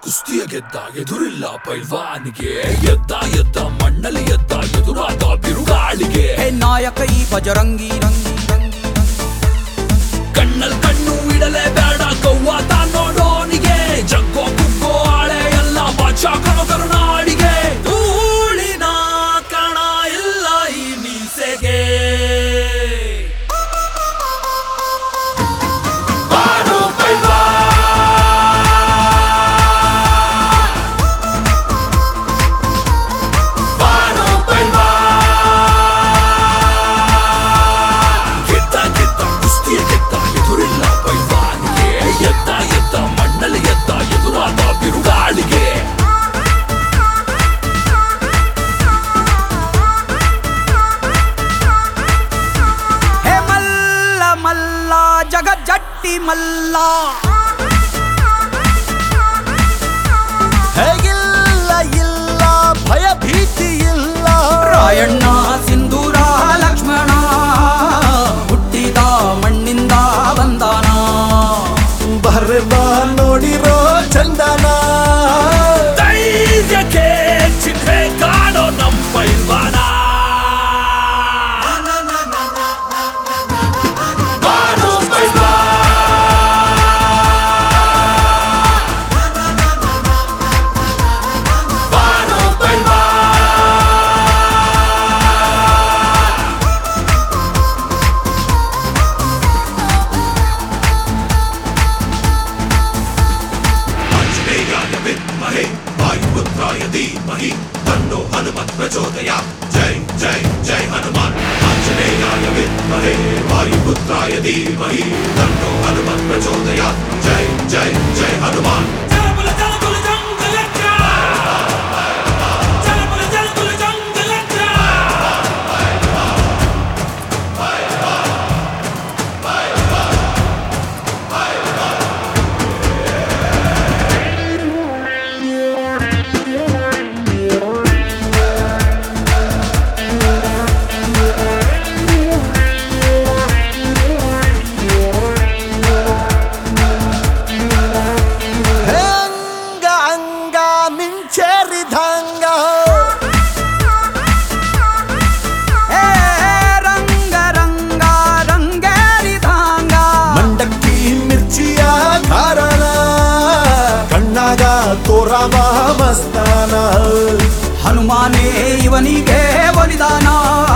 ಕುಸ್ತಿಯ ಗೆದ್ದ ಎದುರಿಲ್ಲ ಪೈಲ್ವಾನಿಗೆ ಎದ್ದ ಎದ್ದ ಮಣ್ಣಲ್ಲಿ ಎದ್ದ ಎದುರಾದ ಬಿರುಗಾಳಿಗೆ ನಾಯಕ ಈ ಬಜರಂಗಿ ರಂಗಿ ರಂಗಿ ಕಣ್ಣಲ್ ಕಣ್ಣು ಇಡಲೇ ಬೇಡ ಕವ್ವಾತ ನೋಡೋನಿಗೆ ಜಗ್ಗೋ ಕುಗ್ಗೋ ಆಳೆ ಎಲ್ಲ ಬಾಚ ಕರುನಾಡಿಗೆ ಧೂಳಿನ ಕಣ ಇಲ್ಲ ಈ ಮೀಸೆಗೆ ಜಗಜ್ಜಟ್ಟಿ ಮಲ್ಲ ಹೇಗಿಲ್ಲ ಇಲ್ಲ ಭಯ ಭೀತಿ ಇಲ್ಲ ರಾಯಣ್ಣ ಸಿಂಧೂರ ಲಕ್ಷ್ಮಣ ಹುಟ್ಟಿದ ಮಣ್ಣಿಂದ ಬಂದಾನ ಬರ್ವ ನೋಡಿರೋ ಚಂದನ ಧೈರ್ಯಕ್ಕೆ ಚಿಹ್ನೆ ಕಾಣೋ ನಮ್ಮ ಪೈಲ್ವಾನ धीमहि तन्नो हनुमत् प्रचोदयात् जय जय जय हनुमान् आञ्जनेयाय विद्महे वायुपुत्राय धीमहि तन्नो हनुमत् प्रचोदयात् जय जय जय हनुमान् ತೋರವ ಮಸ್ತಾನ ಹನುಮಾನೇ ಇವನಿಗೆ ಬಲಿದಾನ